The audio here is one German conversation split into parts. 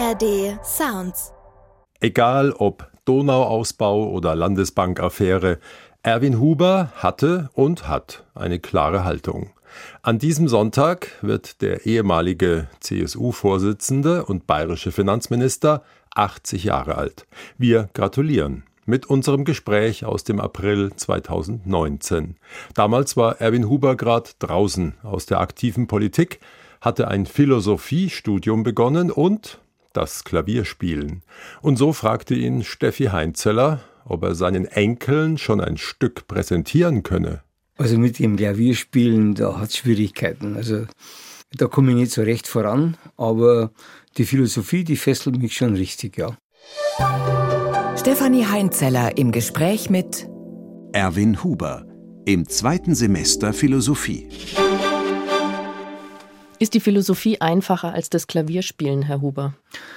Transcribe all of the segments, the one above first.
ARD Sounds. Egal ob Donauausbau oder Landesbankaffäre, Erwin Huber hatte und hat eine klare Haltung. An diesem Sonntag wird der ehemalige CSU-Vorsitzende und bayerische Finanzminister 80 Jahre alt. Wir gratulieren mit unserem Gespräch aus dem April 2019. Damals war Erwin Huber gerade draußen aus der aktiven Politik, hatte ein Philosophiestudium begonnen und das Klavierspielen. Und so fragte ihn Steffi Heinzeller, ob er seinen Enkeln schon ein Stück präsentieren könne. Also mit dem Klavierspielen, da hat es Schwierigkeiten. Also da komme ich nicht so recht voran, aber die Philosophie, die fesselt mich schon richtig, ja. Stefanie Heinzeller im Gespräch mit Erwin Huber im 2. Semester Philosophie. Ist die Philosophie einfacher als das Klavierspielen, Herr Huber?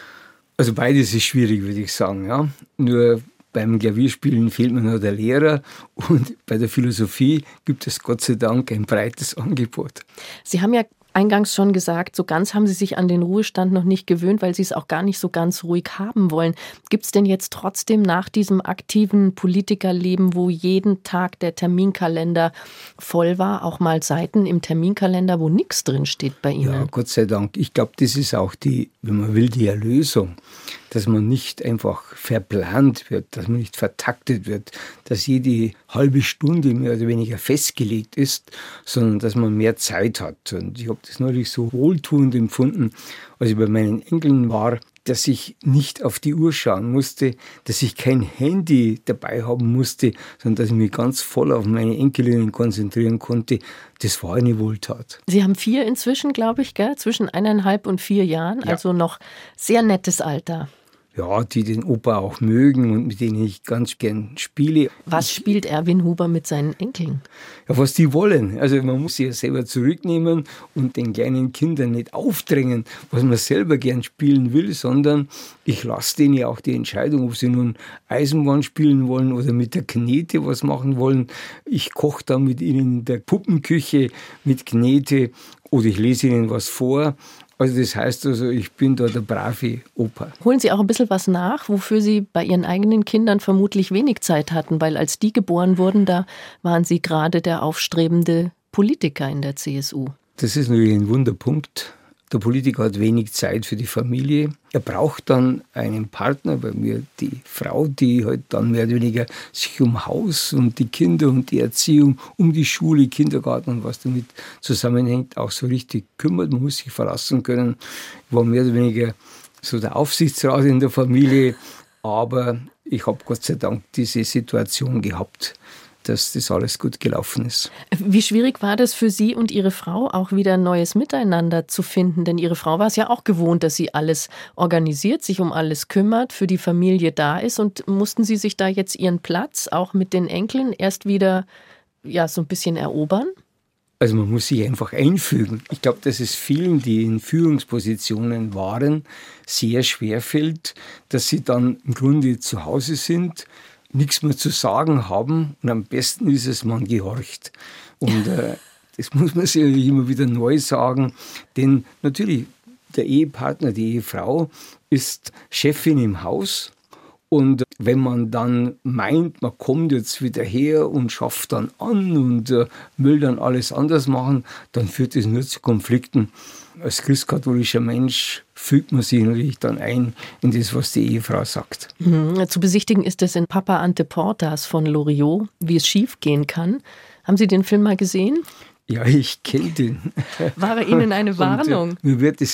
Also beides ist schwierig, würde ich sagen, ja. Nur beim Klavierspielen fehlt mir noch der Lehrer und bei der Philosophie gibt es Gott sei Dank ein breites Angebot. Sie haben ja eingangs schon gesagt, so ganz haben Sie sich an den Ruhestand noch nicht gewöhnt, weil Sie es auch gar nicht so ganz ruhig haben wollen. Gibt es denn jetzt trotzdem nach diesem aktiven Politikerleben, wo jeden Tag der Terminkalender voll war, auch mal Seiten im Terminkalender, wo nichts drin steht bei Ihnen? Ja, Gott sei Dank. Ich glaube, das ist auch die, wenn man will, die Erlösung. Dass man nicht einfach verplant wird, dass man nicht vertaktet wird, dass jede halbe Stunde mehr oder weniger festgelegt ist, sondern dass man mehr Zeit hat. Und ich habe das neulich so wohltuend empfunden, als ich bei meinen Enkeln war, dass ich nicht auf die Uhr schauen musste, dass ich kein Handy dabei haben musste, sondern dass ich mich ganz voll auf meine Enkelinnen konzentrieren konnte. Das war eine Wohltat. Sie haben 4 inzwischen, glaube ich, gell? Zwischen 1,5 und 4 Jahren, ja. Also noch sehr nettes Alter. Ja, die den Opa auch mögen und mit denen ich ganz gern spiele. Was spielt Erwin Huber mit seinen Enkeln? Ja, was die wollen. Also man muss sich ja selber zurücknehmen und den kleinen Kindern nicht aufdrängen, was man selber gern spielen will, sondern ich lasse denen ja auch die Entscheidung, ob sie nun Eisenbahn spielen wollen oder mit der Knete was machen wollen. Ich koche dann mit ihnen in der Puppenküche mit Knete oder ich lese ihnen was vor. Also das heißt also, ich bin da der brave Opa. Holen Sie auch ein bisschen was nach, wofür Sie bei Ihren eigenen Kindern vermutlich wenig Zeit hatten, weil als die geboren wurden, da waren Sie gerade der aufstrebende Politiker in der CSU. Das ist natürlich ein Wunderpunkt. Der Politiker hat wenig Zeit für die Familie. Er braucht dann einen Partner, bei mir die Frau, die halt dann mehr oder weniger sich um Haus und die Kinder und die Erziehung, um die Schule, Kindergarten und was damit zusammenhängt, auch so richtig kümmert. Man muss sich verlassen können. Ich war mehr oder weniger so der Aufsichtsrat in der Familie, aber ich habe Gott sei Dank diese Situation gehabt, dass das alles gut gelaufen ist. Wie schwierig war das für Sie und Ihre Frau, auch wieder ein neues Miteinander zu finden? Denn Ihre Frau war es ja auch gewohnt, dass sie alles organisiert, sich um alles kümmert, für die Familie da ist. Und mussten Sie sich da jetzt Ihren Platz, auch mit den Enkeln, erst wieder so ein bisschen erobern? Also man muss sich einfach einfügen. Ich glaube, dass es vielen, die in Führungspositionen waren, sehr schwer fällt, dass sie dann im Grunde zu Hause sind, nichts mehr zu sagen haben und am besten ist es, man gehorcht. Und das muss man sich natürlich immer wieder neu sagen, denn natürlich der Ehepartner, die Ehefrau ist Chefin im Haus und wenn man dann meint, man kommt jetzt wieder her und schafft dann an und will dann alles anders machen, dann führt das nur zu Konflikten. Als christkatholischer Mensch fügt man sich natürlich dann ein in das, was die Ehefrau sagt. Zu besichtigen ist es in Papa Ante Portas von Loriot, wie es schief gehen kann. Haben Sie den Film mal gesehen? Ja, ich kenne den. War er Ihnen eine Warnung? Und, mir wird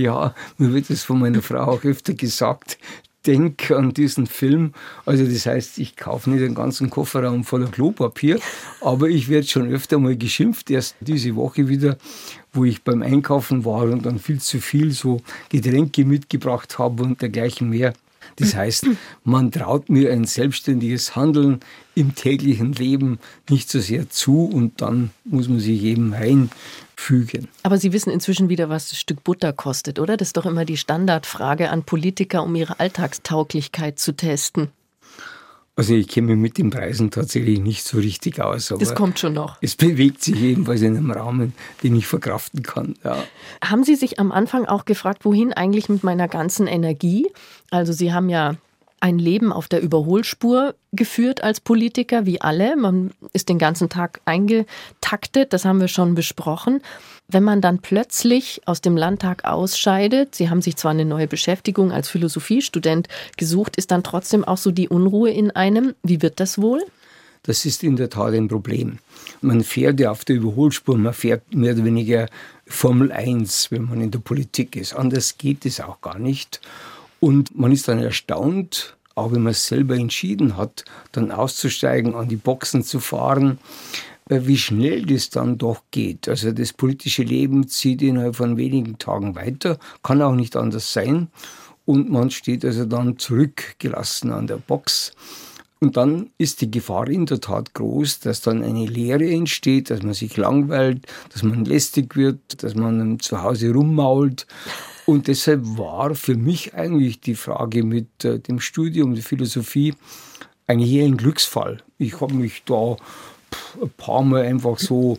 es von meiner Frau auch öfter gesagt. Denk an diesen Film. Also das heißt, ich kaufe nicht den ganzen Kofferraum voller Klopapier, aber ich werde schon öfter mal geschimpft, erst diese Woche wieder, wo ich beim Einkaufen war und dann viel zu viel so Getränke mitgebracht habe und dergleichen mehr. Das heißt, man traut mir ein selbstständiges Handeln im täglichen Leben nicht so sehr zu und dann muss man sich eben reinfügen. Aber Sie wissen inzwischen wieder, was das Stück Butter kostet, oder? Das ist doch immer die Standardfrage an Politiker, um ihre Alltagstauglichkeit zu testen. Also ich kenne mich mit den Preisen tatsächlich nicht so richtig aus. Aber das kommt schon noch. Es bewegt sich jedenfalls in einem Rahmen, den ich verkraften kann. Ja. Haben Sie sich am Anfang auch gefragt, wohin eigentlich mit meiner ganzen Energie? Also Sie haben ja ein Leben auf der Überholspur geführt als Politiker, wie alle. Man ist den ganzen Tag eingetaktet, das haben wir schon besprochen. Wenn man dann plötzlich aus dem Landtag ausscheidet, Sie haben sich zwar eine neue Beschäftigung als Philosophiestudent gesucht, ist dann trotzdem auch so die Unruhe in einem. Wie wird das wohl? Das ist in der Tat ein Problem. Man fährt ja auf der Überholspur, man fährt mehr oder weniger Formel 1, wenn man in der Politik ist. Anders geht es auch gar nicht. Und man ist dann erstaunt, auch wenn man es selber entschieden hat, dann auszusteigen, an die Boxen zu fahren, wie schnell das dann doch geht. Also das politische Leben zieht innerhalb von wenigen Tagen weiter, kann auch nicht anders sein. Und man steht also dann zurückgelassen an der Box. Und dann ist die Gefahr in der Tat groß, dass dann eine Leere entsteht, dass man sich langweilt, dass man lästig wird, dass man zu Hause rummault. Und deshalb war für mich eigentlich die Frage mit dem Studium der Philosophie eigentlich eher ein Glücksfall. Ich habe mich da ein paar Mal einfach so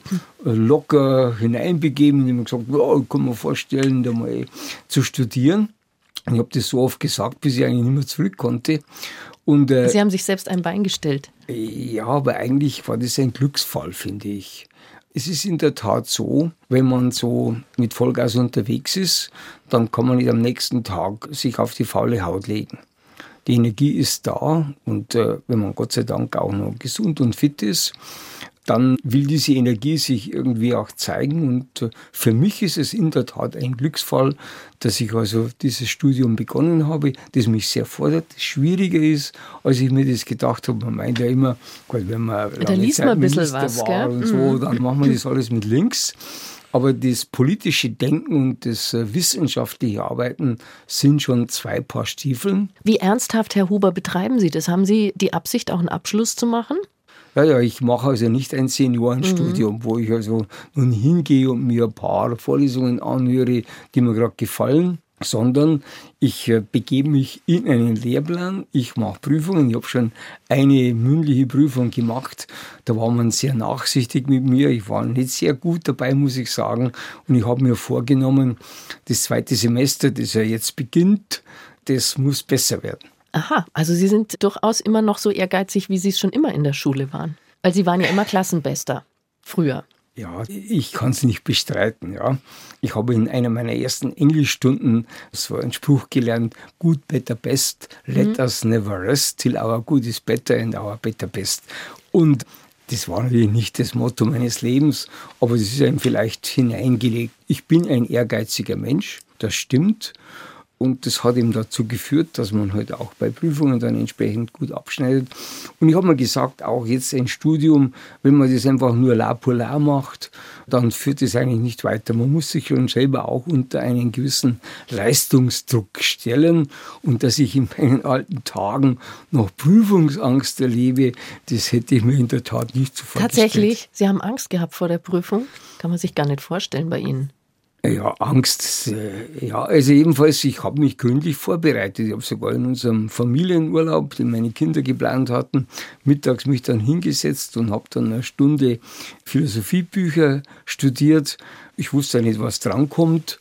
locker hineinbegeben und immer gesagt, ja, ich kann mir vorstellen, da mal zu studieren. Und ich habe das so oft gesagt, bis ich eigentlich nicht mehr zurück konnte. Und, Sie haben sich selbst ein Bein gestellt. Ja, aber eigentlich war das ein Glücksfall, finde ich. Es ist in der Tat so, wenn man so mit Vollgas unterwegs ist, dann kann man nicht am nächsten Tag sich auf die faule Haut legen. Die Energie ist da und wenn man Gott sei Dank auch noch gesund und fit ist, dann will diese Energie sich irgendwie auch zeigen. Und für mich ist es in der Tat ein Glücksfall, dass ich also dieses Studium begonnen habe, das mich sehr fordert, das schwieriger ist, als ich mir das gedacht habe. Man meint ja immer, Gott, wenn man lange Zeit Minister war und so, dann machen wir das alles mit links. Aber das politische Denken und das wissenschaftliche Arbeiten sind schon zwei Paar Stiefeln. Wie ernsthaft, Herr Huber, betreiben Sie das? Haben Sie die Absicht, auch einen Abschluss zu machen? Ja, ich mache also nicht ein Seniorenstudium, wo ich also nun hingehe und mir ein paar Vorlesungen anhöre, die mir gerade gefallen, sondern ich begebe mich in einen Lehrplan, ich mache Prüfungen, ich habe schon eine mündliche Prüfung gemacht, da war man sehr nachsichtig mit mir, ich war nicht sehr gut dabei, muss ich sagen, und ich habe mir vorgenommen, das zweite Semester, das ja jetzt beginnt, das muss besser werden. Aha, also Sie sind durchaus immer noch so ehrgeizig, wie Sie es schon immer in der Schule waren. Weil Sie waren ja immer Klassenbester, früher. Ja, ich kann es nicht bestreiten. Ja. Ich habe in einer meiner ersten Englischstunden so einen Spruch gelernt, good, better, best, let us never rest till our good is better and our better best. Und das war natürlich nicht das Motto meines Lebens, aber das ist einem vielleicht hineingelegt. Ich bin ein ehrgeiziger Mensch, das stimmt. Und das hat eben dazu geführt, dass man halt auch bei Prüfungen dann entsprechend gut abschneidet. Und ich habe mir gesagt, auch jetzt ein Studium, wenn man das einfach nur la pour la macht, dann führt das eigentlich nicht weiter. Man muss sich schon selber auch unter einen gewissen Leistungsdruck stellen. Und dass ich in meinen alten Tagen noch Prüfungsangst erlebe, das hätte ich mir in der Tat nicht so vorgestellt. Tatsächlich? Sie haben Angst gehabt vor der Prüfung? Kann man sich gar nicht vorstellen bei Ihnen. Ja, Angst, ja, also jedenfalls, ich habe mich gründlich vorbereitet. Ich habe sogar in unserem Familienurlaub, den meine Kinder geplant hatten, mittags mich dann hingesetzt und habe dann eine Stunde Philosophiebücher studiert. Ich wusste ja nicht, was drankommt.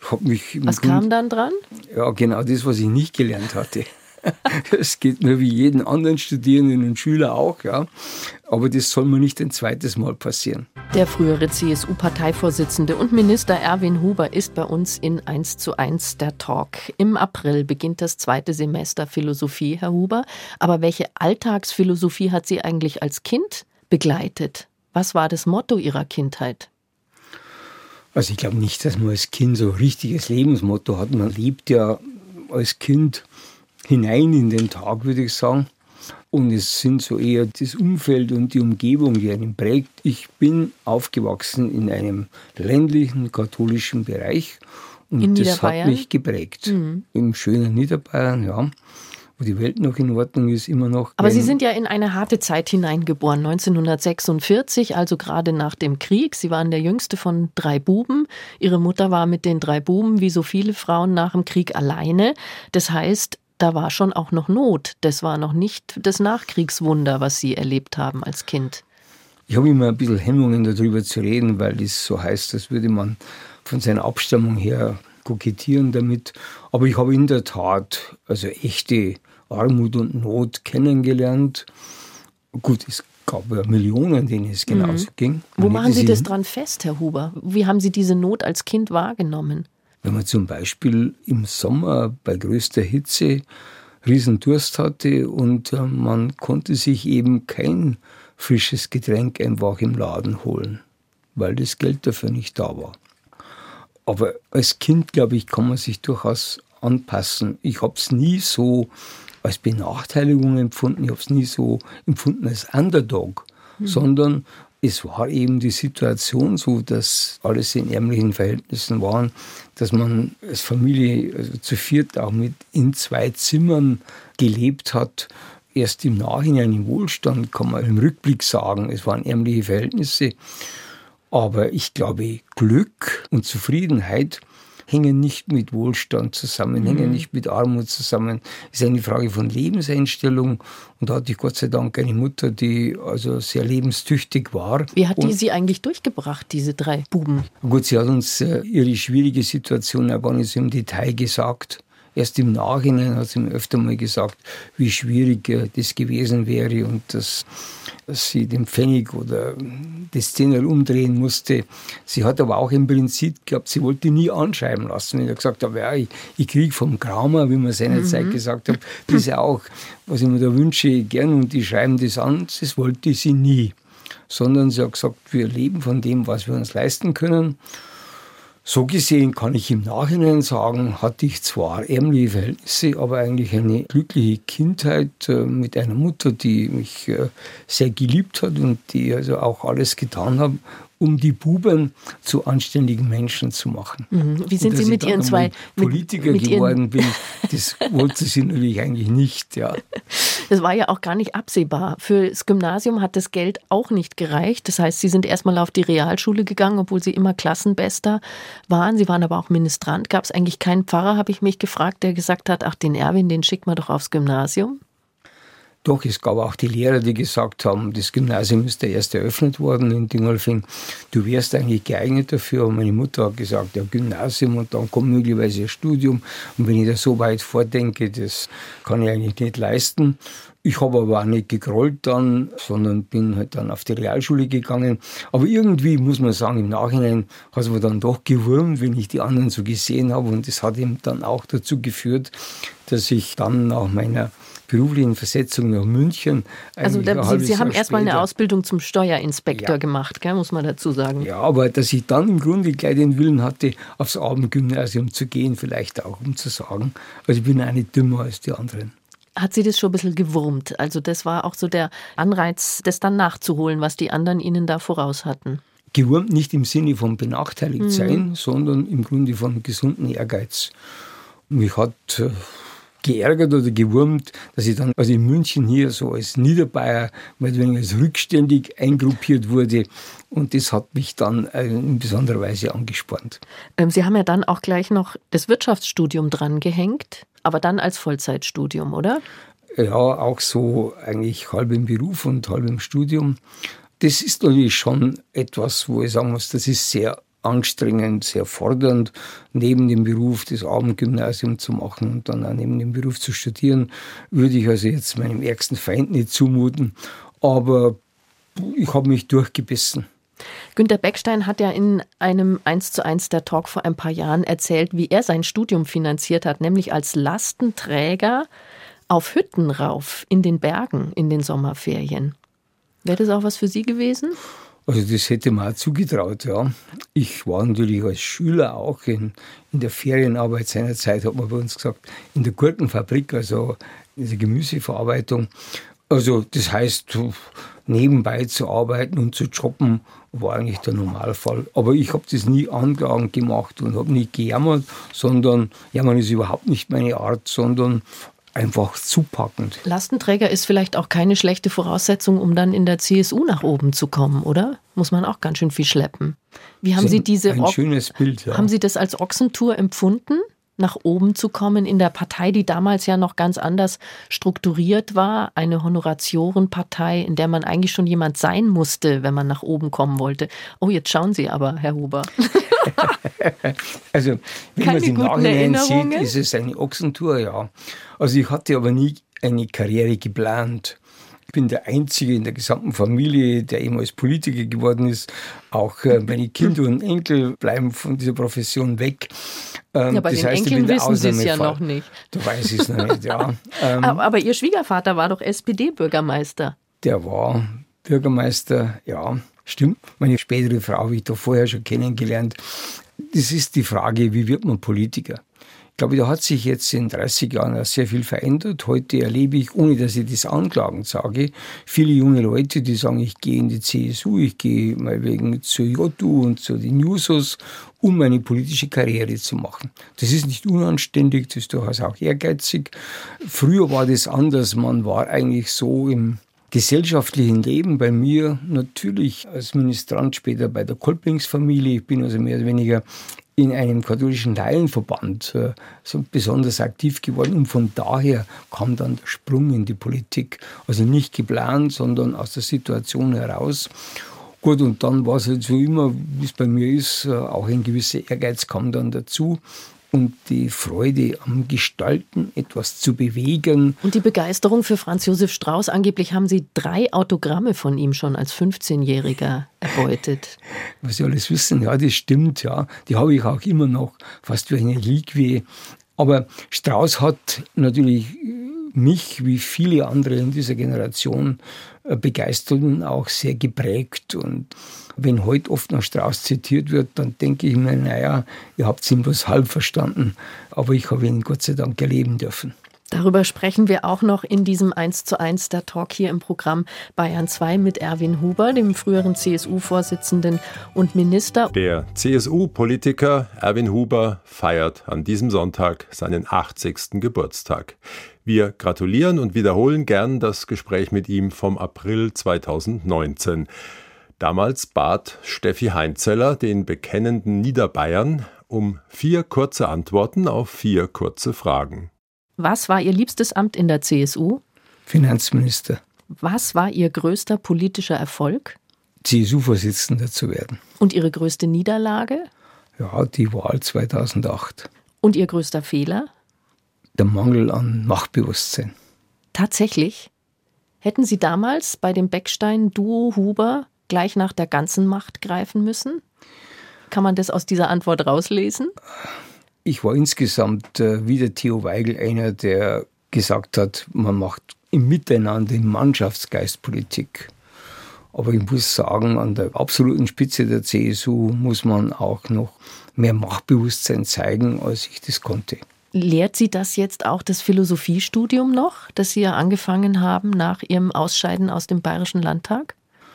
Was kam dann dran? Ja, genau das, was ich nicht gelernt hatte. Es geht mir wie jeden anderen Studierenden und Schüler auch, ja. Aber das soll mir nicht ein zweites Mal passieren. Der frühere CSU-Parteivorsitzende und Minister Erwin Huber ist bei uns in 1:1 der Talk. Im April beginnt das zweite Semester Philosophie, Herr Huber. Aber welche Alltagsphilosophie hat Sie eigentlich als Kind begleitet? Was war das Motto Ihrer Kindheit? Also ich glaube nicht, dass man als Kind so ein richtiges Lebensmotto hat. Man lebt ja als Kind hinein in den Tag, würde ich sagen. Und es sind so eher das Umfeld und die Umgebung, die einen prägt. Ich bin aufgewachsen in einem ländlichen katholischen Bereich und in das hat mich geprägt. Im schönen Niederbayern, ja, wo die Welt noch in Ordnung ist, immer noch. Aber Sie sind ja in eine harte Zeit hineingeboren, 1946, also gerade nach dem Krieg. Sie waren der jüngste von 3 Buben. Ihre Mutter war mit den 3 Buben, wie so viele Frauen nach dem Krieg, alleine. Das heißt, da war schon auch noch Not. Das war noch nicht das Nachkriegswunder, was Sie erlebt haben als Kind. Ich habe immer ein bisschen Hemmungen, darüber zu reden, weil das so heißt, als würde man von seiner Abstammung her kokettieren damit. Aber ich habe in der Tat also echte Armut und Not kennengelernt. Gut, es gab ja Millionen, denen es genauso ging. Wo machen Sie das dran fest, Herr Huber? Wie haben Sie diese Not als Kind wahrgenommen? Wenn man zum Beispiel im Sommer bei größter Hitze Riesendurst hatte und man konnte sich eben kein frisches Getränk einfach im Laden holen, weil das Geld dafür nicht da war. Aber als Kind, glaube ich, kann man sich durchaus anpassen. Ich habe es nie so als Benachteiligung empfunden, ich habe es nie so empfunden als Underdog, sondern es war eben die Situation so, dass alles in ärmlichen Verhältnissen waren, dass man als Familie also zu viert auch mit in 2 Zimmern gelebt hat. Erst im Nachhinein im Wohlstand kann man im Rückblick sagen, es waren ärmliche Verhältnisse. Aber ich glaube, Glück und Zufriedenheit hängen nicht mit Wohlstand zusammen, hängen nicht mit Armut zusammen. Es ist eine Frage von Lebenseinstellung. Und da hatte ich Gott sei Dank eine Mutter, die also sehr lebenstüchtig war. Wie hat die Sie eigentlich durchgebracht, diese 3 Buben? Gut, sie hat uns ihre schwierige Situation auch gar nicht so im Detail gesagt. Erst im Nachhinein hat sie mir öfter mal gesagt, wie schwierig das gewesen wäre und dass sie den Pfennig oder das Zehnerl umdrehen musste. Sie hat aber auch im Prinzip gehabt, sie wollte nie anschreiben lassen. Wenn ich gesagt habe, ja, ich kriege vom Kramer, wie man seinerzeit gesagt hat, das ist ja auch, was ich mir da wünsche, gern und die schreiben das an, das wollte sie nie. Sondern sie hat gesagt, wir leben von dem, was wir uns leisten können. So gesehen kann ich im Nachhinein sagen, hatte ich zwar ärmliche Verhältnisse, aber eigentlich eine glückliche Kindheit mit einer Mutter, die mich sehr geliebt hat und die also auch alles getan hat, um die Buben zu anständigen Menschen zu machen. Wie sind Sie mit Ihren 2 Politiker geworden bin, das wollte sie natürlich eigentlich nicht. Ja. Das war ja auch gar nicht absehbar. Für das Gymnasium hat das Geld auch nicht gereicht. Das heißt, Sie sind erstmal auf die Realschule gegangen, obwohl Sie immer Klassenbester waren. Sie waren aber auch Ministrant. Gab es eigentlich keinen Pfarrer, habe ich mich gefragt, der gesagt hat, ach, den Erwin, den schicken wir doch aufs Gymnasium? Doch, es gab auch die Lehrer, die gesagt haben, das Gymnasium ist ja erst eröffnet worden in Dingolfing. Du wärst eigentlich geeignet dafür. Und meine Mutter hat gesagt, ja, Gymnasium und dann kommt möglicherweise ein Studium. Und wenn ich da so weit vordenke, das kann ich eigentlich nicht leisten. Ich habe aber auch nicht gegrollt dann, sondern bin halt dann auf die Realschule gegangen. Aber irgendwie muss man sagen, im Nachhinein hat es mir dann doch gewurmt, wenn ich die anderen so gesehen habe. Und das hat eben dann auch dazu geführt, dass ich dann nach meiner beruflichen Versetzung nach München. Also Sie haben erstmal eine Ausbildung zum Steuerinspektor gemacht, gell, muss man dazu sagen. Ja, aber dass ich dann im Grunde gleich den Willen hatte, aufs Abendgymnasium zu gehen, vielleicht auch um zu sagen, also ich bin auch nicht dümmer als die anderen. Hat Sie das schon ein bisschen gewurmt? Also das war auch so der Anreiz, das dann nachzuholen, was die anderen Ihnen da voraus hatten? Gewurmt nicht im Sinne von benachteiligt sein, sondern im Grunde von gesundem Ehrgeiz. Mich hat geärgert oder gewurmt, dass ich dann also in München hier so als Niederbayer mehr oder weniger als rückständig eingruppiert wurde. Und das hat mich dann in besonderer Weise angespornt. Sie haben ja dann auch gleich noch das Wirtschaftsstudium dran gehängt, aber dann als Vollzeitstudium, oder? Ja, auch so eigentlich halb im Beruf und halb im Studium. Das ist natürlich schon etwas, wo ich sagen muss, das ist sehr anstrengend, sehr fordernd, neben dem Beruf das Abendgymnasium zu machen und dann auch neben dem Beruf zu studieren, würde ich also jetzt meinem ärgsten Feind nicht zumuten. Aber ich habe mich durchgebissen. Günter Beckstein hat ja in einem 1:1 der Talk vor ein paar Jahren erzählt, wie er sein Studium finanziert hat, nämlich als Lastenträger auf Hütten rauf in den Bergen in den Sommerferien. Wäre das auch was für Sie gewesen? Also das hätte man auch zugetraut, ja. Ich war natürlich als Schüler auch in der Ferienarbeit seiner Zeit, hat man bei uns gesagt, in der Gurkenfabrik, also in der Gemüseverarbeitung. Also das heißt, nebenbei zu arbeiten und zu jobben, war eigentlich der Normalfall. Aber ich habe das nie anklagend gemacht und habe nicht gejammert, sondern jammern ist überhaupt nicht meine Art, sondern einfach zupackend. Lastenträger ist vielleicht auch keine schlechte Voraussetzung, um dann in der CSU nach oben zu kommen, oder? Muss man auch ganz schön viel schleppen. Wie haben Sie diese ein schönes Bild, ja. Haben Sie das als Ochsentour empfunden? nach oben zu kommen in der Partei, die damals ja noch ganz anders strukturiert war? Eine Honoratiorenpartei, in der man eigentlich schon jemand sein musste, wenn man nach oben kommen wollte. Oh, jetzt schauen Sie aber, Herr Huber. Also, wenn man es im Nachhinein sieht, ist es eine Ochsentour, ja. Also ich hatte aber nie eine Karriere geplant. Ich bin der Einzige in der gesamten Familie, der ehemals Politiker geworden ist. Auch meine Kinder und Enkel bleiben von dieser Profession weg. Ja, bei den Enkeln wissen Sie es ja noch nicht. Da weiß ich es noch nicht, ja. Aber Ihr Schwiegervater war doch SPD-Bürgermeister. Der war Bürgermeister, ja, stimmt. Meine spätere Frau habe ich da vorher schon kennengelernt. Das ist die Frage, wie wird man Politiker? Ich glaube, da hat sich jetzt in 30 Jahren auch sehr viel verändert. Heute erlebe ich, ohne dass ich das anklagend sage, viele junge Leute, die sagen, ich gehe in die CSU, ich gehe mal wegen zur JU und zu den Jusos, um eine politische Karriere zu machen. Das ist nicht unanständig, das ist durchaus auch ehrgeizig. Früher war das anders, man war eigentlich so im gesellschaftlichen Leben bei mir natürlich als Ministrant, später bei der Kolpingsfamilie. Ich bin also mehr oder weniger in einem katholischen Laienverband so besonders aktiv geworden. Und von daher kam dann der Sprung in die Politik. Also nicht geplant, sondern aus der Situation heraus. Gut, und dann war es halt so immer, wie es bei mir ist, auch ein gewisser Ehrgeiz kam dann dazu. Und die Freude am Gestalten, etwas zu bewegen. Und die Begeisterung für Franz Josef Strauß. Angeblich haben Sie 3 Autogramme von ihm schon als 15-Jähriger erbeutet. Was Sie alles wissen, ja, das stimmt, ja. Die habe ich auch immer noch, fast wie eine Reliquie. Aber Strauß hat natürlich mich, wie viele andere in dieser Generation, begeistert und auch sehr geprägt. Und wenn heute oft noch Strauß zitiert wird, dann denke ich mir, naja, ihr habt es ihm bloß halb verstanden. Aber ich habe ihn Gott sei Dank erleben dürfen. Darüber sprechen wir auch noch in diesem 1:1 der Talk hier im Programm Bayern 2 mit Erwin Huber, dem früheren CSU-Vorsitzenden und Minister. Der CSU-Politiker Erwin Huber feiert an diesem Sonntag seinen 80. Geburtstag. Wir gratulieren und wiederholen gern das Gespräch mit ihm vom April 2019. Damals bat Steffi Heinzeller den bekennenden Niederbayern um 4 kurze Antworten auf 4 kurze Fragen. Was war Ihr liebstes Amt in der CSU? Finanzminister. Was war Ihr größter politischer Erfolg? CSU-Vorsitzender zu werden. Und Ihre größte Niederlage? Ja, die Wahl 2008. Und Ihr größter Fehler? Der Mangel an Machtbewusstsein. Tatsächlich? Hätten Sie damals bei dem Beckstein-Duo Huber gleich nach der ganzen Macht greifen müssen? Kann man das aus dieser Antwort rauslesen? Ich war insgesamt wie der Theo Weigel einer, der gesagt hat, man macht im Miteinander, im Mannschaftsgeist Politik. Aber ich muss sagen, an der absoluten Spitze der CSU muss man auch noch mehr Machtbewusstsein zeigen, als ich das konnte. Lehrt Sie das jetzt auch das Philosophiestudium noch, das Sie ja angefangen haben nach Ihrem Ausscheiden aus dem Bayerischen Landtag?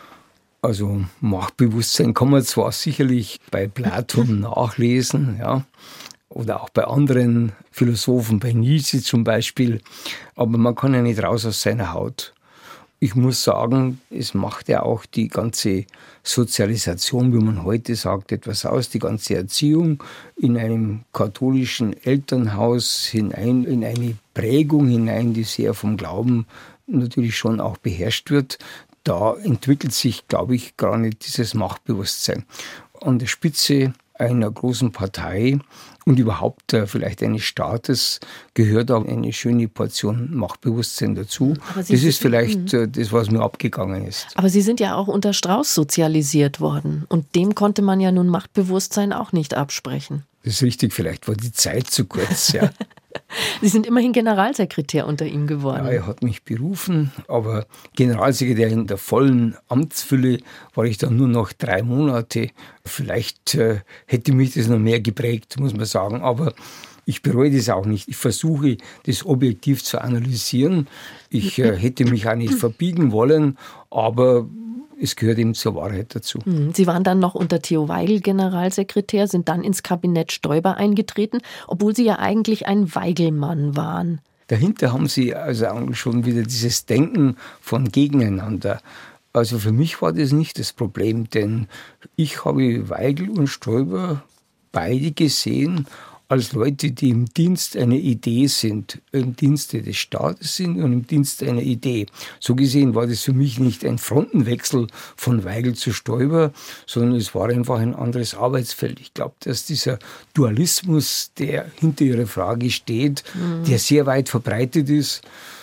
Also Machtbewusstsein kann man zwar sicherlich bei Platon nachlesen, ja, oder auch bei anderen Philosophen, bei Nietzsche zum Beispiel, aber man kann ja nicht raus aus seiner Haut. Ich muss sagen, es macht ja auch die ganze Sozialisation, wie man heute sagt, etwas aus, die ganze Erziehung in einem katholischen Elternhaus hinein, in eine Prägung hinein, die sehr vom Glauben natürlich schon auch beherrscht wird. Da entwickelt sich, glaube ich, gar nicht dieses Machtbewusstsein. An der Spitze einer großen Partei und überhaupt vielleicht eines Staates gehört auch eine schöne Portion Machtbewusstsein dazu. Das ist vielleicht das, was mir abgegangen ist. Aber Sie sind ja auch unter Strauß sozialisiert worden und dem konnte man ja nun Machtbewusstsein auch nicht absprechen. Das ist richtig, vielleicht war die Zeit zu kurz, ja. Sie sind immerhin Generalsekretär unter ihm geworden. Ja, er hat mich berufen, aber Generalsekretär in der vollen Amtsfülle war ich dann nur noch 3 Monate. Vielleicht hätte mich das noch mehr geprägt, muss man sagen, aber ich bereue das auch nicht. Ich versuche, das objektiv zu analysieren. Ich hätte mich auch nicht verbiegen wollen, aber es gehört eben zur Wahrheit dazu. Sie waren dann noch unter Theo Weigel Generalsekretär, sind dann ins Kabinett Stoiber eingetreten, obwohl Sie ja eigentlich ein Weigelmann waren. Dahinter haben Sie also eigentlich schon wieder dieses Denken von Gegeneinander. Also für mich war das nicht das Problem, denn ich habe Weigel und Stoiber beide gesehen als Leute, die im Dienst einer Idee sind, im Dienste des Staates sind und im Dienst einer Idee. So gesehen war das für mich nicht ein Frontenwechsel von Weigel zu Stoiber, sondern es war einfach ein anderes Arbeitsfeld. Ich glaube, dass dieser Dualismus, der hinter Ihrer Frage steht, der sehr weit verbreitet ist,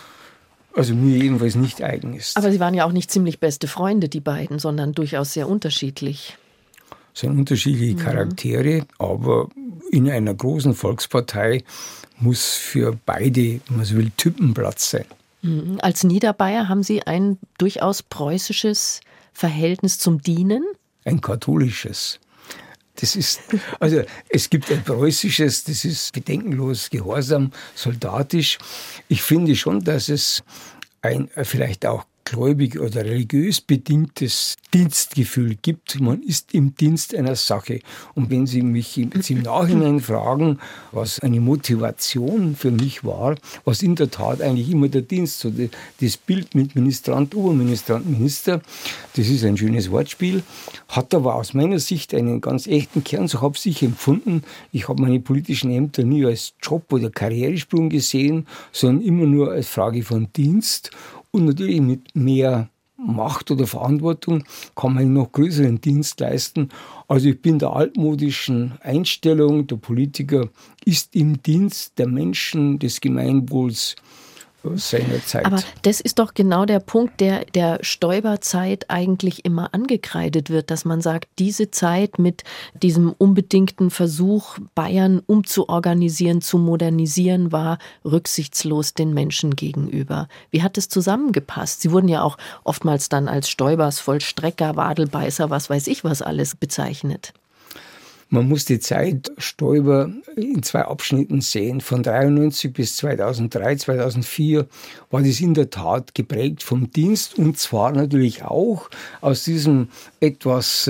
also mir jedenfalls nicht eigen ist. Aber Sie waren ja auch nicht ziemlich beste Freunde, die beiden, sondern durchaus sehr unterschiedlich. Es sind unterschiedliche Charaktere, aber in einer großen Volkspartei muss für beide, wenn man so will, Typenplatz sein. Als Niederbayer haben Sie ein durchaus preußisches Verhältnis zum Dienen? Ein katholisches. Das ist, also es gibt ein preußisches, das ist bedenkenlos, gehorsam, soldatisch. Ich finde schon, dass es ein vielleicht auch gläubig oder religiös bedingtes Dienstgefühl gibt. Man ist im Dienst einer Sache. Und wenn Sie mich jetzt im Nachhinein fragen, was eine Motivation für mich war, was in der Tat eigentlich immer der Dienst, so das Bild mit Ministrant, Oberministrant, Minister, das ist ein schönes Wortspiel, hat aber aus meiner Sicht einen ganz echten Kern. So habe ich empfunden. Ich habe meine politischen Ämter nie als Job oder Karrieresprung gesehen, sondern immer nur als Frage von Dienst. Und natürlich mit mehr Macht oder Verantwortung kann man einen noch größeren Dienst leisten. Also ich bin der altmodischen Einstellung, der Politiker ist im Dienst der Menschen, des Gemeinwohls seiner Zeit. Aber das ist doch genau der Punkt, der Stoiber-Zeit eigentlich immer angekreidet wird, dass man sagt, diese Zeit mit diesem unbedingten Versuch, Bayern umzuorganisieren, zu modernisieren, war rücksichtslos den Menschen gegenüber. Wie hat es zusammengepasst? Sie wurden ja auch oftmals dann als Stoibers, Vollstrecker, Wadelbeißer, was weiß ich was alles bezeichnet. Man muss die Zeit Stoiber in 2 Abschnitten sehen. Von 1993 bis 2003, 2004 war das in der Tat geprägt vom Dienst und zwar natürlich auch aus diesem etwas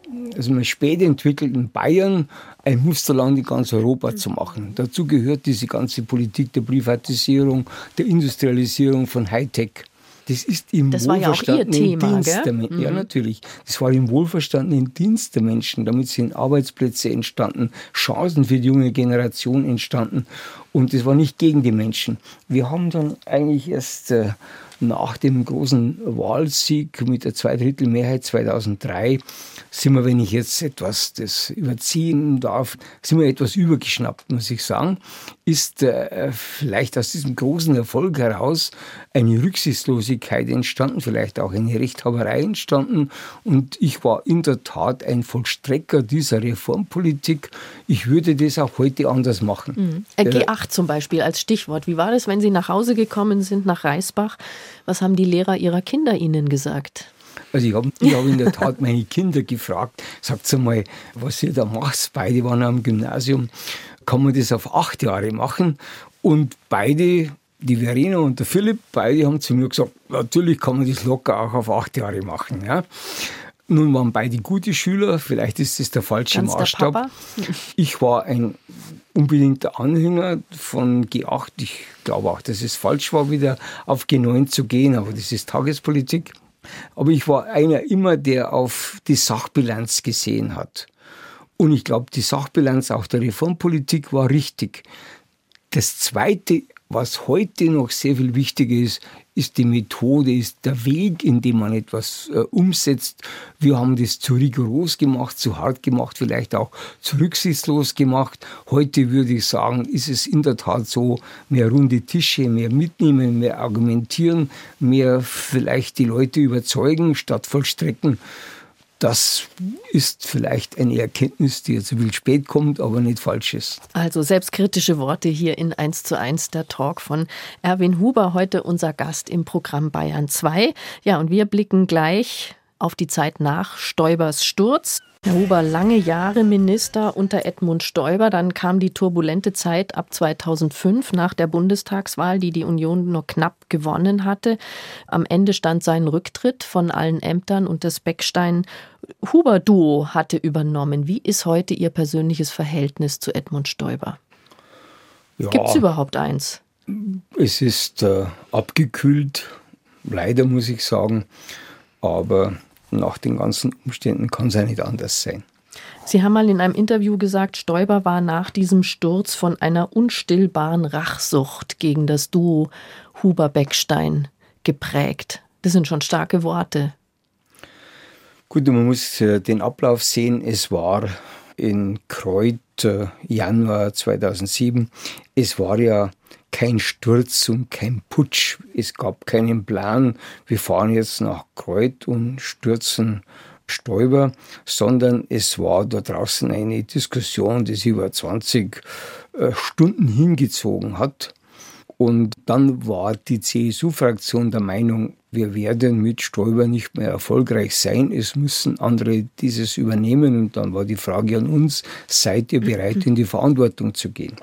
spät entwickelten Bayern ein Musterland in ganz Europa zu machen. Dazu gehört diese ganze Politik der Privatisierung, der Industrialisierung von Hightech. Das ist im wohlverstandenen Dienst der Menschen. Ja, natürlich. Das war im wohlverstandenen Dienst der Menschen. Damit sind Arbeitsplätze entstanden, Chancen für die junge Generation entstanden. Und das war nicht gegen die Menschen. Wir haben dann eigentlich erst nach dem großen Wahlsieg mit der 2/3 2003 sind wir, wenn ich jetzt etwas das überziehen darf, sind wir etwas übergeschnappt, muss ich sagen. Ist vielleicht aus diesem großen Erfolg heraus eine Rücksichtslosigkeit entstanden, vielleicht auch eine Rechthaberei entstanden. Und ich war in der Tat ein Vollstrecker dieser Reformpolitik. Ich würde das auch heute anders machen. G8 zum Beispiel als Stichwort. Wie war das, wenn Sie nach Hause gekommen sind nach Reisbach? Was haben die Lehrer Ihrer Kinder Ihnen gesagt? Also ich hab in der Tat meine Kinder gefragt, sagt mal, was ihr da macht. Beide waren am Gymnasium. Kann man das auf 8 Jahre machen? Und beide, die Verena und der Philipp, beide haben zu mir gesagt, natürlich kann man das locker auch auf 8 Jahre machen. Ja. Nun waren beide gute Schüler, vielleicht ist das der falsche Maßstab. Der Papa? Ich war ein unbedingter Anhänger von G8. Ich glaube auch, dass es falsch war, wieder auf G9 zu gehen, aber das ist Tagespolitik. Aber ich war einer immer, der auf die Sachbilanz gesehen hat. Und ich glaube, die Sachbilanz auch der Reformpolitik war richtig. Das Zweite, was heute noch sehr viel wichtiger ist, ist die Methode, ist der Weg, in dem man etwas umsetzt. Wir haben das zu rigoros gemacht, zu hart gemacht, vielleicht auch zu rücksichtslos gemacht. Heute würde ich sagen, ist es in der Tat so, mehr runde Tische, mehr mitnehmen, mehr argumentieren, mehr vielleicht die Leute überzeugen, statt vollstrecken. Das ist vielleicht eine Erkenntnis, die jetzt ein bisschen spät kommt, aber nicht falsch ist. Also selbstkritische Worte hier in 1:1, der Talk von Erwin Huber, heute unser Gast im Programm Bayern 2. Ja, und wir blicken gleich auf die Zeit nach Stoibers Sturz. Herr Huber, lange Jahre Minister unter Edmund Stoiber, dann kam die turbulente Zeit ab 2005 nach der Bundestagswahl, die Union nur knapp gewonnen hatte. Am Ende stand sein Rücktritt von allen Ämtern und das Beckstein-Huber-Duo hatte übernommen. Wie ist heute Ihr persönliches Verhältnis zu Edmund Stoiber? Ja, gibt es überhaupt eins? Es ist abgekühlt, leider muss ich sagen, aber nach den ganzen Umständen kann es ja nicht anders sein. Sie haben mal in einem Interview gesagt, Stoiber war nach diesem Sturz von einer unstillbaren Rachsucht gegen das Duo Huber-Beckstein geprägt. Das sind schon starke Worte. Gut, man muss den Ablauf sehen. Es war in Kreuth Januar 2007. Es war ja kein Sturz und kein Putsch. Es gab keinen Plan, wir fahren jetzt nach Kreuth und stürzen Stoiber, sondern es war da draußen eine Diskussion, die sich über 20 Stunden hingezogen hat. Und dann war die CSU-Fraktion der Meinung, wir werden mit Stoiber nicht mehr erfolgreich sein, es müssen andere dieses übernehmen. Und dann war die Frage an uns, seid ihr bereit, in die Verantwortung zu gehen?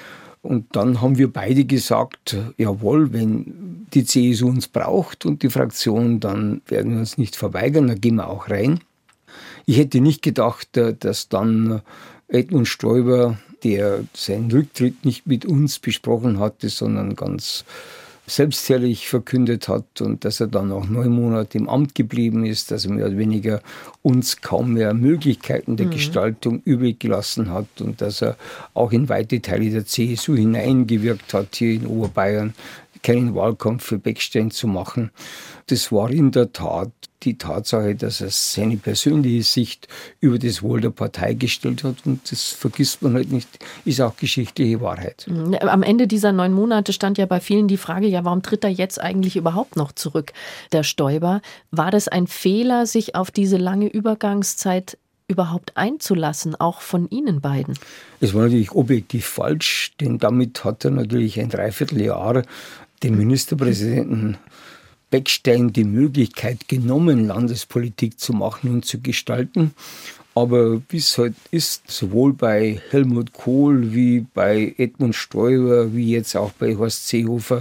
Und dann haben wir beide gesagt, jawohl, wenn die CSU uns braucht und die Fraktion, dann werden wir uns nicht verweigern, dann gehen wir auch rein. Ich hätte nicht gedacht, dass dann Edmund Stoiber, der seinen Rücktritt nicht mit uns besprochen hatte, sondern ganz selbstherrlich verkündet hat und dass er dann auch 9 Monate im Amt geblieben ist, dass er mehr oder weniger uns kaum mehr Möglichkeiten der Gestaltung übrig gelassen hat und dass er auch in weite Teile der CSU hineingewirkt hat, hier in Oberbayern keinen Wahlkampf für Beckstein zu machen. Das war in der Tat die Tatsache, dass er seine persönliche Sicht über das Wohl der Partei gestellt hat und das vergisst man halt nicht, ist auch geschichtliche Wahrheit. Am Ende dieser 9 Monate stand ja bei vielen die Frage, ja, warum tritt er jetzt eigentlich überhaupt noch zurück, der Stoiber? War das ein Fehler, sich auf diese lange Übergangszeit überhaupt einzulassen, auch von Ihnen beiden? Es war natürlich objektiv falsch, denn damit hat er natürlich ein Dreivierteljahr dem Ministerpräsidenten Beckstein die Möglichkeit genommen, Landespolitik zu machen und zu gestalten. Aber wie es halt ist, sowohl bei Helmut Kohl wie bei Edmund Stoiber, wie jetzt auch bei Horst Seehofer,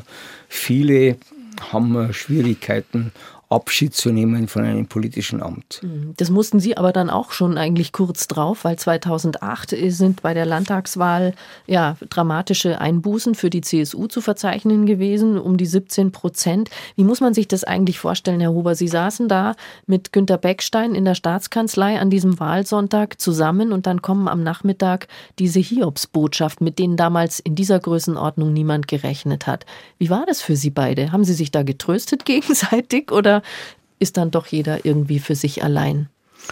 viele haben Schwierigkeiten, Abschied zu nehmen von einem politischen Amt. Das mussten Sie aber dann auch schon eigentlich kurz drauf, weil 2008 sind bei der Landtagswahl dramatische Einbußen für die CSU zu verzeichnen gewesen, um die 17%. Wie muss man sich das eigentlich vorstellen, Herr Huber? Sie saßen da mit Günter Beckstein in der Staatskanzlei an diesem Wahlsonntag zusammen und dann kommen am Nachmittag diese Hiobsbotschaft, mit denen damals in dieser Größenordnung niemand gerechnet hat. Wie war das für Sie beide? Haben Sie sich da getröstet gegenseitig oder ist dann doch jeder irgendwie für sich allein?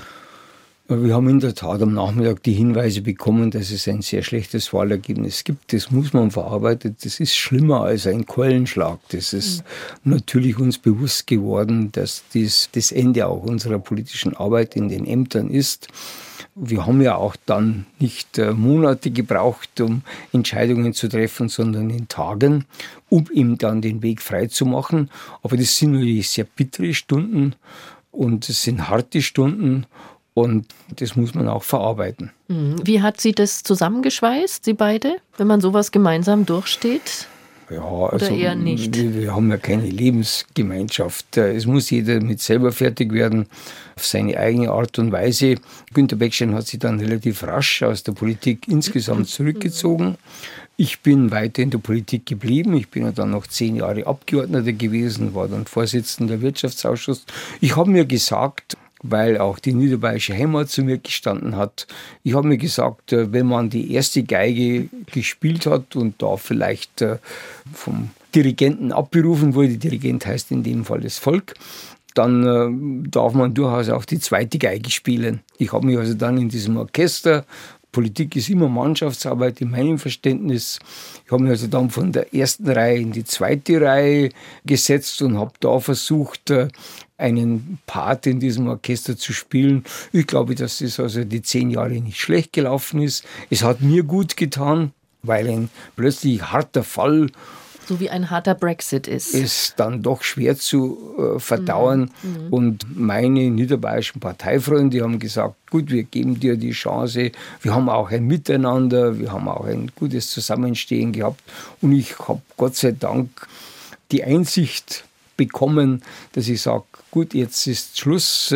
Wir haben in der Tat am Nachmittag die Hinweise bekommen, dass es ein sehr schlechtes Wahlergebnis gibt. Das muss man verarbeiten. Das ist schlimmer als ein Keulenschlag. Das ist natürlich uns bewusst geworden, dass dies das Ende auch unserer politischen Arbeit in den Ämtern ist. Wir haben ja auch dann nicht Monate gebraucht, um Entscheidungen zu treffen, sondern in Tagen, um ihm dann den Weg frei zu machen. Aber das sind natürlich sehr bittere Stunden und es sind harte Stunden und das muss man auch verarbeiten. Wie hat Sie das zusammengeschweißt, Sie beide, wenn man sowas gemeinsam durchsteht? Ja, also oder eher nicht? Wir haben ja keine Lebensgemeinschaft. Es muss jeder mit selber fertig werden, auf seine eigene Art und Weise. Günter Beckstein hat sich dann relativ rasch aus der Politik insgesamt zurückgezogen. Ich bin weiter in der Politik geblieben. Ich bin ja dann noch 10 Jahre Abgeordneter gewesen, war dann Vorsitzender der Wirtschaftsausschuss. Ich habe mir gesagt, weil auch die niederbayerische Heimat zu mir gestanden hat. Ich habe mir gesagt, wenn man die erste Geige gespielt hat und da vielleicht vom Dirigenten abberufen wurde, Dirigent heißt in dem Fall das Volk, dann darf man durchaus auch die zweite Geige spielen. Ich habe mich also dann in diesem Orchester, Politik ist immer Mannschaftsarbeit in meinem Verständnis. Ich habe mich also dann von der ersten Reihe in die zweite Reihe gesetzt und habe da versucht, einen Part in diesem Orchester zu spielen. Ich glaube, dass es also die 10 Jahre nicht schlecht gelaufen ist. Es hat mir gut getan, weil ein plötzlich harter Fall, so wie ein harter Brexit ist dann doch schwer zu verdauen. Und meine niederbayerischen Parteifreunde haben gesagt, gut, wir geben dir die Chance. Wir haben auch ein Miteinander, wir haben auch ein gutes Zusammenstehen gehabt. Und ich habe Gott sei Dank die Einsicht bekommen, dass ich sage, gut, jetzt ist Schluss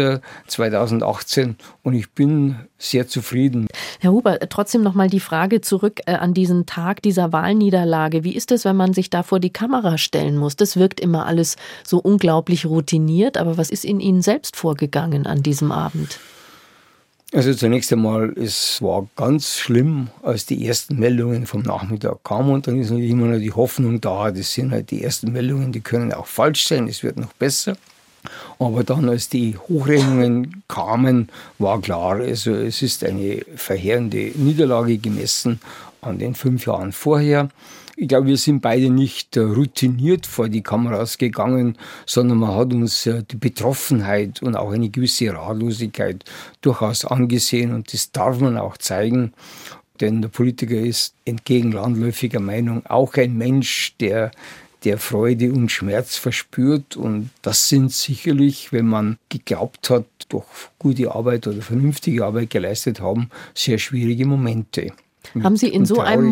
2018 und ich bin sehr zufrieden. Herr Huber, trotzdem noch mal die Frage zurück an diesen Tag dieser Wahlniederlage. Wie ist es, wenn man sich da vor die Kamera stellen muss? Das wirkt immer alles so unglaublich routiniert, aber was ist in Ihnen selbst vorgegangen an diesem Abend? Also zunächst einmal, es war ganz schlimm, als die ersten Meldungen vom Nachmittag kamen, und dann ist natürlich immer noch die Hoffnung da, das sind halt die ersten Meldungen, die können auch falsch sein, es wird noch besser. Aber dann, als die Hochrechnungen kamen, war klar, also es ist eine verheerende Niederlage gemessen an den 5 Jahren vorher. Ich glaube, wir sind beide nicht routiniert vor die Kameras gegangen, sondern man hat uns die Betroffenheit und auch eine gewisse Ratlosigkeit durchaus angesehen, und das darf man auch zeigen, denn der Politiker ist entgegen landläufiger Meinung auch ein Mensch, der Freude und Schmerz verspürt, und das sind sicherlich, wenn man geglaubt hat, durch gute Arbeit oder vernünftige Arbeit geleistet haben, sehr schwierige Momente. Haben Sie in so einem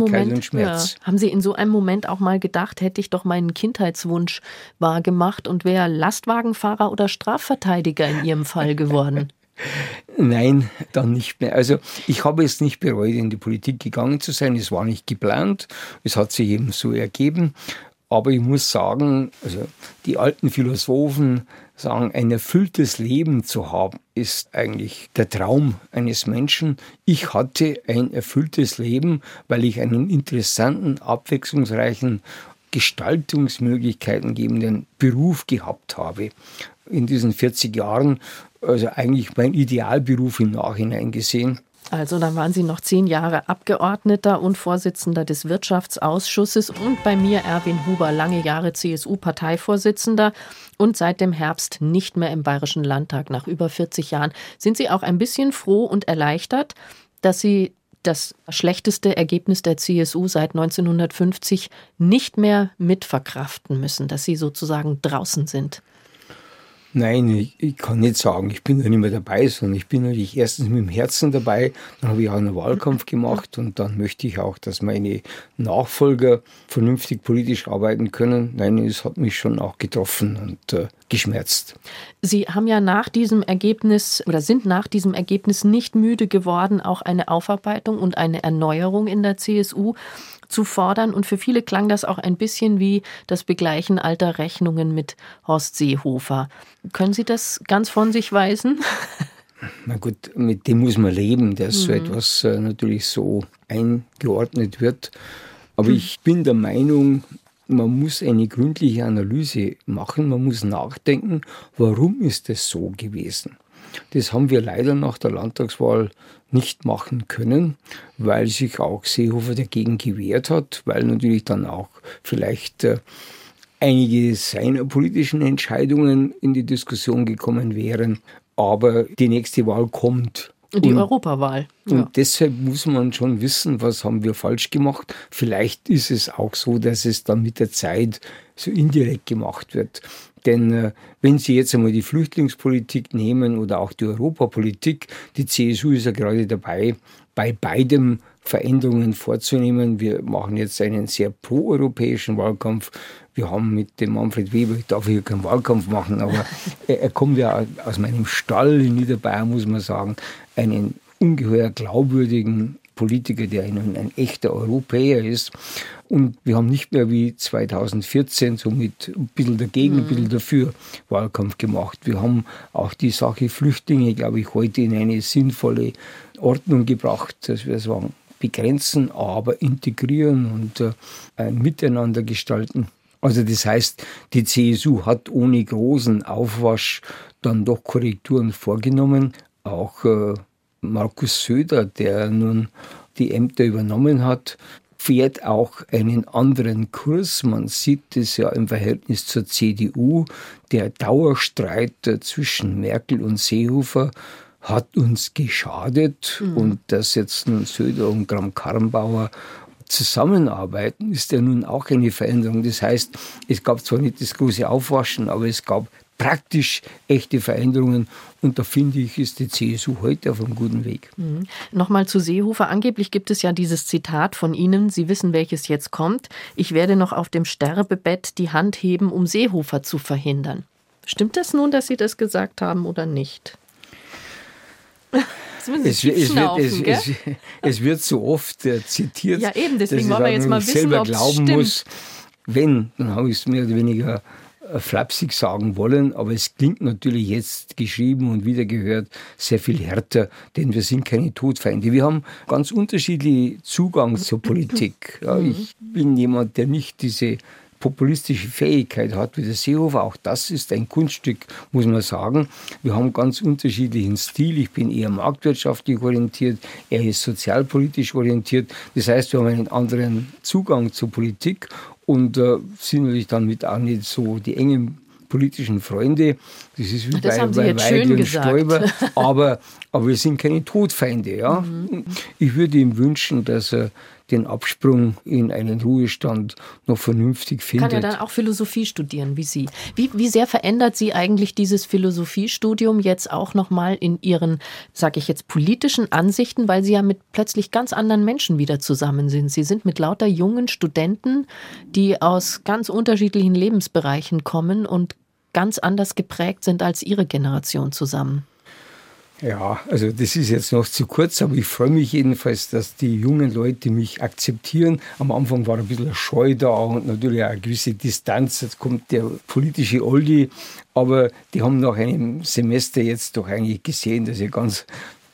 Moment auch mal gedacht, hätte ich doch meinen Kindheitswunsch wahrgemacht und wäre Lastwagenfahrer oder Strafverteidiger in Ihrem Fall geworden? Nein, dann nicht mehr. Also ich habe es nicht bereut, in die Politik gegangen zu sein. Es war nicht geplant. Es hat sich eben so ergeben. Aber ich muss sagen, also die alten Philosophen sagen, ein erfülltes Leben zu haben, ist eigentlich der Traum eines Menschen. Ich hatte ein erfülltes Leben, weil ich einen interessanten, abwechslungsreichen, Gestaltungsmöglichkeiten gebenden Beruf gehabt habe. In diesen 40 Jahren, also eigentlich mein Idealberuf im Nachhinein gesehen. Also dann waren Sie noch 10 Jahre Abgeordneter und Vorsitzender des Wirtschaftsausschusses und bei mir Erwin Huber, lange Jahre CSU-Parteivorsitzender und seit dem Herbst nicht mehr im Bayerischen Landtag nach über 40 Jahren. Sind Sie auch ein bisschen froh und erleichtert, dass Sie das schlechteste Ergebnis der CSU seit 1950 nicht mehr mitverkraften müssen, dass Sie sozusagen draußen sind? Nein, ich kann nicht sagen, ich bin da nicht mehr dabei, sondern ich bin natürlich erstens mit dem Herzen dabei, dann habe ich auch einen Wahlkampf gemacht und dann möchte ich auch, dass meine Nachfolger vernünftig politisch arbeiten können. Nein, es hat mich schon auch getroffen und geschmerzt. Sie haben ja nach diesem Ergebnis oder sind nach diesem Ergebnis nicht müde geworden, auch eine Aufarbeitung und eine Erneuerung in der CSU zu fordern. Und für viele klang das auch ein bisschen wie das Begleichen alter Rechnungen mit Horst Seehofer. Können Sie das ganz von sich weisen? Na gut, mit dem muss man leben, dass so etwas natürlich so eingeordnet wird. Aber ich bin der Meinung, man muss eine gründliche Analyse machen, man muss nachdenken, warum ist das so gewesen. Das haben wir leider nach der Landtagswahl nicht machen können, weil sich auch Seehofer dagegen gewehrt hat, weil natürlich dann auch vielleicht einige seiner politischen Entscheidungen in die Diskussion gekommen wären. Aber die nächste Wahl kommt. Die Europawahl. Ja. Und deshalb muss man schon wissen, was haben wir falsch gemacht. Vielleicht ist es auch so, dass es dann mit der Zeit so indirekt gemacht wird. Denn wenn Sie jetzt einmal die Flüchtlingspolitik nehmen oder auch die Europapolitik, die CSU ist ja gerade dabei, bei beidem Veränderungen vorzunehmen. Wir machen jetzt einen sehr pro-europäischen Wahlkampf. Wir haben mit dem Manfred Weber, ich darf hier keinen Wahlkampf machen, aber er kommt ja aus meinem Stall in Niederbayern, muss man sagen, einen ungeheuer glaubwürdigen Politiker, der ein echter Europäer ist. Und wir haben nicht mehr wie 2014 so mit ein bisschen dagegen, ein bisschen dafür Wahlkampf gemacht. Wir haben auch die Sache Flüchtlinge, glaube ich, heute in eine sinnvolle Ordnung gebracht, dass wir sagen, begrenzen, aber integrieren und ein Miteinander gestalten. Also das heißt, die CSU hat ohne großen Aufwasch dann doch Korrekturen vorgenommen. Auch Markus Söder, der nun die Ämter übernommen hat, fährt auch einen anderen Kurs. Man sieht das ja im Verhältnis zur CDU. Der Dauerstreit zwischen Merkel und Seehofer hat uns geschadet. Und dass jetzt nun Söder und Kramp-Karrenbauer zusammenarbeiten, ist ja nun auch eine Veränderung. Das heißt, es gab zwar nicht das große Aufwaschen, aber es gab praktisch echte Veränderungen. Und da finde ich, ist die CSU heute auf einem guten Weg. Nochmal zu Seehofer. Angeblich gibt es ja dieses Zitat von Ihnen, Sie wissen, welches jetzt kommt. Ich werde noch auf dem Sterbebett die Hand heben, um Seehofer zu verhindern. Stimmt das nun, dass Sie das gesagt haben oder nicht? Es wird so oft zitiert, ja, eben, deswegen wollen wir jetzt mal wissen, selber ob es glauben stimmt. Muss, wenn, dann habe ich es mehr oder weniger flapsig sagen wollen, aber es klingt natürlich jetzt geschrieben und wiedergehört sehr viel härter, denn wir sind keine Todfeinde. Wir haben ganz unterschiedliche Zugang zur Politik. Ja, ich bin jemand, der nicht diese populistische Fähigkeit hat wie der Seehofer. Auch das ist ein Kunststück, muss man sagen. Wir haben ganz unterschiedlichen Stil. Ich bin eher marktwirtschaftlich orientiert, er ist sozialpolitisch orientiert. Das heißt, wir haben einen anderen Zugang zur Politik und sind natürlich dann mit auch nicht so die engen politischen Freunde. Das ist wie das bei Weigel und Stoiber. Aber wir sind keine Todfeinde. Ja? Ich würde ihm wünschen, dass er den Absprung in einen Ruhestand noch vernünftig findet. Kann er dann auch Philosophie studieren wie Sie? Wie sehr verändert Sie eigentlich dieses Philosophiestudium jetzt auch nochmal in Ihren, sage ich jetzt, politischen Ansichten, weil Sie ja mit plötzlich ganz anderen Menschen wieder zusammen sind. Sie sind mit lauter jungen Studenten, die aus ganz unterschiedlichen Lebensbereichen kommen und ganz anders geprägt sind als Ihre Generation zusammen. Ja, also das ist jetzt noch zu kurz, aber ich freue mich jedenfalls, dass die jungen Leute mich akzeptieren. Am Anfang war ein bisschen Scheu da und natürlich auch eine gewisse Distanz. Jetzt kommt der politische Oldie, aber die haben nach einem Semester jetzt doch eigentlich gesehen, dass ich ganz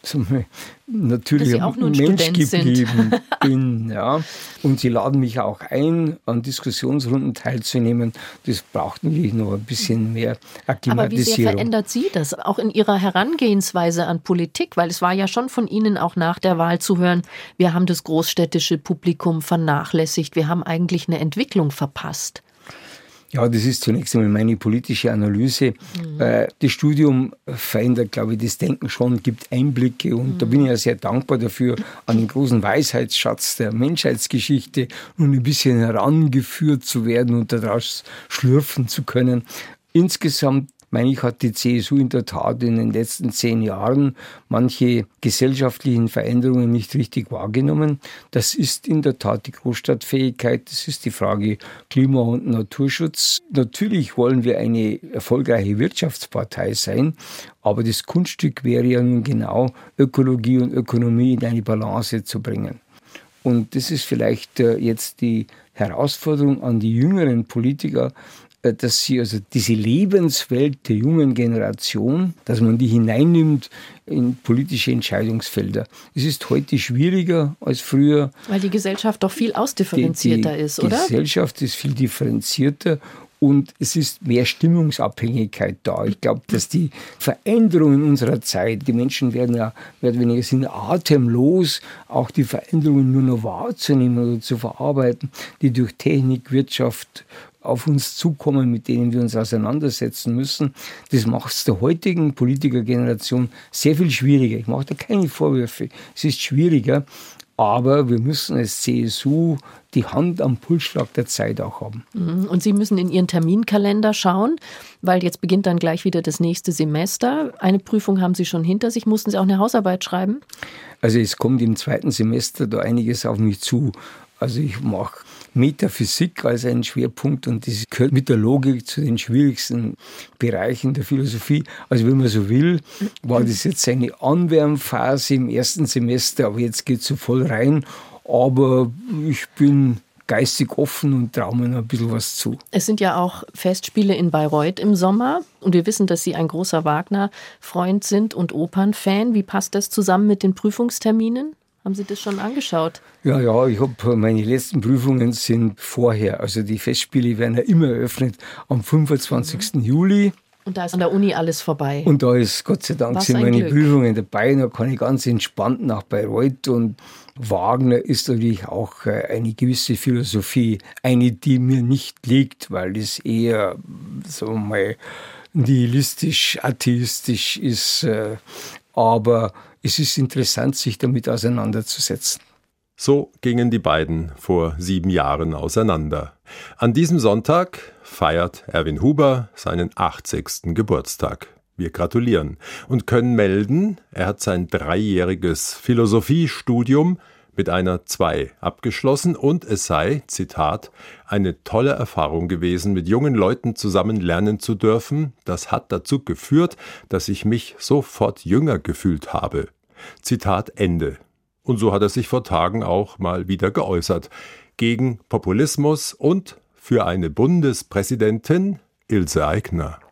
natürlich ein Mensch geblieben bin. Ja. Und sie laden mich auch ein, an Diskussionsrunden teilzunehmen. Das braucht natürlich noch ein bisschen mehr Akklimatisierung. Aber wie sehr verändert Sie das auch in Ihrer Herangehensweise an Politik? Weil es war ja schon von Ihnen auch nach der Wahl zu hören, wir haben das großstädtische Publikum vernachlässigt, wir haben eigentlich eine Entwicklung verpasst. Ja, das ist zunächst einmal meine politische Analyse. Das Studium verändert, glaube ich, das Denken schon, gibt Einblicke und da bin ich ja sehr dankbar dafür, an den großen Weisheitsschatz der Menschheitsgeschichte nun ein bisschen herangeführt zu werden und daraus schlürfen zu können. Insgesamt meine ich, hat die CSU in der Tat in den letzten 10 Jahren manche gesellschaftlichen Veränderungen nicht richtig wahrgenommen. Das ist in der Tat die Großstadtfähigkeit, das ist die Frage Klima- und Naturschutz. Natürlich wollen wir eine erfolgreiche Wirtschaftspartei sein, aber das Kunststück wäre ja nun genau, Ökologie und Ökonomie in eine Balance zu bringen. Und das ist vielleicht jetzt die Herausforderung an die jüngeren Politiker, dass sie also diese Lebenswelt der jungen Generation, dass man die hineinnimmt in politische Entscheidungsfelder. Es ist heute schwieriger als früher. Weil die Gesellschaft doch viel ausdifferenzierter ist, oder? Die Gesellschaft ist viel differenzierter und es ist mehr Stimmungsabhängigkeit da. Ich glaube, dass die Veränderungen unserer Zeit, die Menschen werden ja mehr oder weniger sind atemlos, auch die Veränderungen nur noch wahrzunehmen oder zu verarbeiten, die durch Technik, Wirtschaft auf uns zukommen, mit denen wir uns auseinandersetzen müssen. Das macht es der heutigen Politikergeneration sehr viel schwieriger. Ich mache da keine Vorwürfe. Es ist schwieriger, aber wir müssen als CSU die Hand am Pulsschlag der Zeit auch haben. Und Sie müssen in Ihren Terminkalender schauen, weil jetzt beginnt dann gleich wieder das nächste Semester. Eine Prüfung haben Sie schon hinter sich. Mussten Sie auch eine Hausarbeit schreiben? Also es kommt im 2. Semester da einiges auf mich zu. Also ich mache Metaphysik als einen Schwerpunkt und das gehört mit der Logik zu den schwierigsten Bereichen der Philosophie. Also wenn man so will, war das jetzt eine Anwärmphase im 1. Semester, aber jetzt geht es so voll rein. Aber ich bin geistig offen und traue mir noch ein bisschen was zu. Es sind ja auch Festspiele in Bayreuth im Sommer und wir wissen, dass Sie ein großer Wagner-Freund sind und Opernfan. Wie passt das zusammen mit den Prüfungsterminen? Haben Sie das schon angeschaut? Ja, ich habe meine letzten Prüfungen sind vorher. Also die Festspiele werden ja immer eröffnet am 25. Juli. Und da ist an der Uni alles vorbei. Und da ist Gott sei Dank sind meine Glück. Prüfungen dabei. Da kann ich ganz entspannt nach Bayreuth. Und Wagner ist natürlich auch eine gewisse Philosophie. Eine, die mir nicht liegt, weil das eher, sagen wir mal, nihilistisch, atheistisch ist. Aber es ist interessant, sich damit auseinanderzusetzen. So gingen die beiden vor 7 Jahren auseinander. An diesem Sonntag feiert Erwin Huber seinen 80. Geburtstag. Wir gratulieren und können melden, er hat sein 3-jähriges Philosophiestudium mit einer 2 abgeschlossen und es sei, Zitat, eine tolle Erfahrung gewesen, mit jungen Leuten zusammen lernen zu dürfen. Das hat dazu geführt, dass ich mich sofort jünger gefühlt habe. Zitat Ende. Und so hat er sich vor Tagen auch mal wieder geäußert. Gegen Populismus und für eine Bundespräsidentin Ilse Aigner.